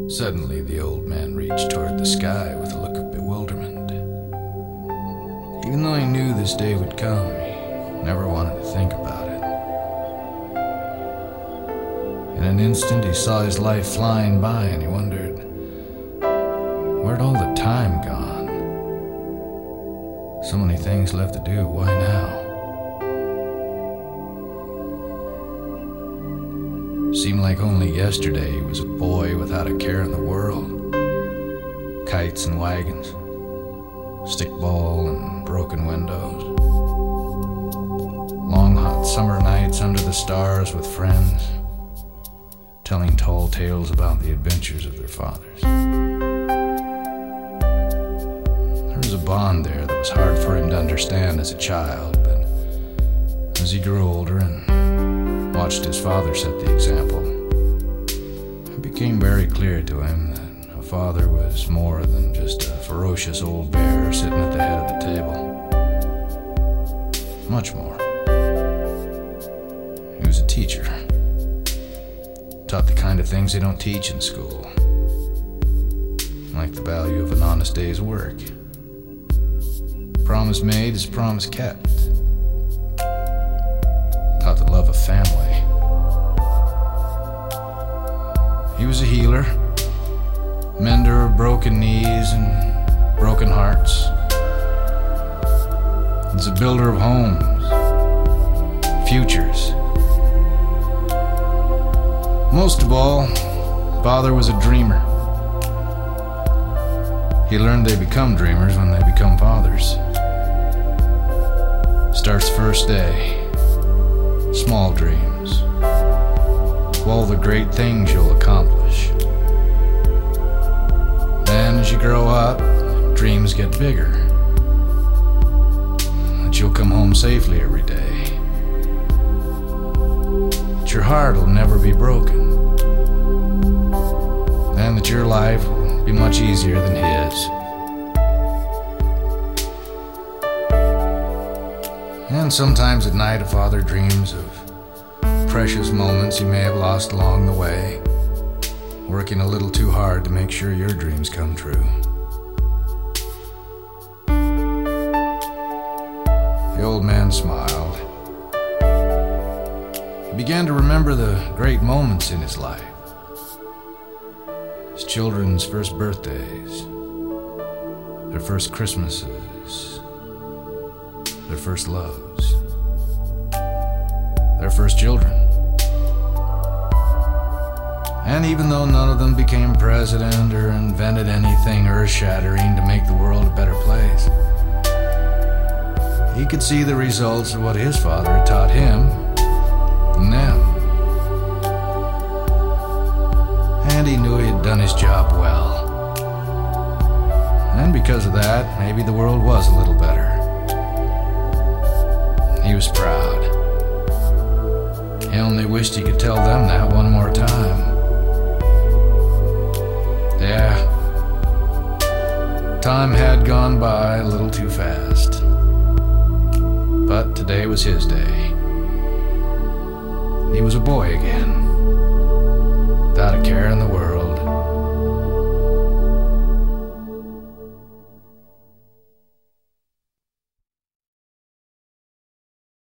Suddenly, the old man reached toward the sky with a look of bewilderment. Even though he knew this day would come, he never wanted to think about it. In an instant, he saw his life flying by, and he wondered, where'd all the time gone? So many things left to do, why now? Seemed like only yesterday he was a boy without a care in the world. Kites and wagons, stickball and broken windows. Long hot summer nights under the stars with friends, telling tall tales about the adventures of their fathers. There was a bond there that was hard for him to understand as a child, but as he grew older and watched his father set the example, it became very clear to him that a father was more than just a ferocious old bear sitting at the head of the table. Much more. He was a teacher. Taught the kind of things they don't teach in school, like the value of an honest day's work. Promise made is promise kept. Taught the love of family. He was a healer, mender of broken knees and broken hearts. He's a builder of homes, futures. Most of all, Father was a dreamer. He learned they become dreamers when they become fathers. Starts first day, small dreams, of all the great things you'll accomplish. Then as you grow up, dreams get bigger. That you'll come home safely every day. That your heart will never be broken. And that your life will be much easier than his. And sometimes at night a father dreams of precious moments he may have lost along the way, working a little too hard to make sure your dreams come true. The old man smiled. He began to remember the great moments in his life. His children's first birthdays, their first Christmases, their first loves, their first children. And even though none of them became president or invented anything earth-shattering to make the world a better place, he could see the results of what his father had taught him and them. And he knew he had done his job well. And because of that, maybe the world was a little better. He was proud. He only wished he could tell them that one more time. Yeah, time had gone by a little too fast. But today was his day. He was a boy again, without a care in the world.